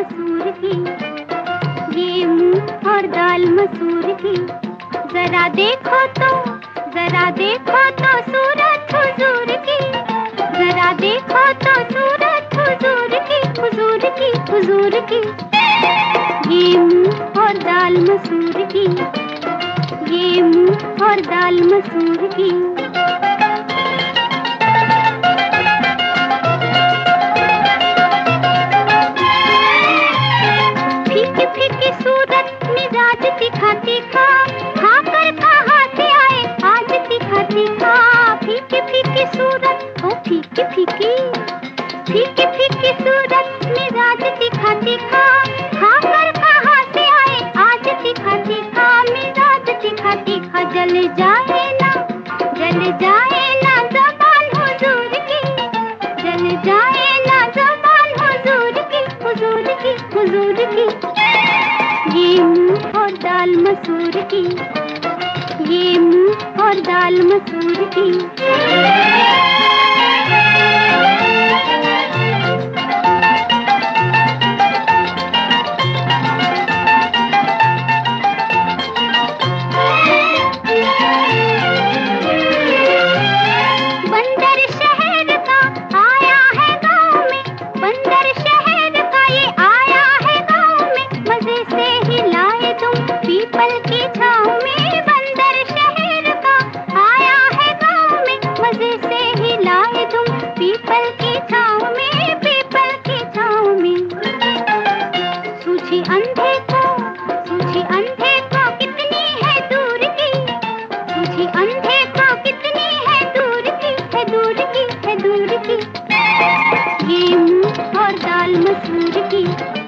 मसूर की, ये मूंग और दाल मसूर की। जरा देखो तो सूरत हुजूर की, जरा देखो तो सूरत हुजूर की, हुजूर की, हुजूर की। ये मूंग और दाल मसूर की, ये मूंग और दाल मसूर की। फीकी फीकी सूरत मिजाज तीखा तीखा, खाकर कहाँ से आए आज तीखा तीखा। फीकी फीकी सूरत, ओ फीकी फीकी, फीकी फीकी सूरत मिजाज तीखा तीखा, खाकर कहाँ से आए आज तीखा तीखा, मिजाज तीखा तीखा। जल जाए ना ज़बान हुजूर की, जल जाए ना ज़बान हुजूर की, हुजूर की, हुजूर की। ये मूंग और दाल मसूर की, ये मूंग और दाल मसूर की। बंदर शहर का आया है गाँव में, बंदर शहर का ये आया है गाँव में। मजे से हिलाए तुम पीपल की छाँव में, बंदर शहर का आया है गाँव में। मजे से हिलाए तुम पीपल की छाँव में, पीपल की छाँव में। सूझी अंधे को कितनी है दूर की, सूझी अंधे को कितनी है दूर की, है दूर की, है दूर की। ये मूंग और दाल मसूर की।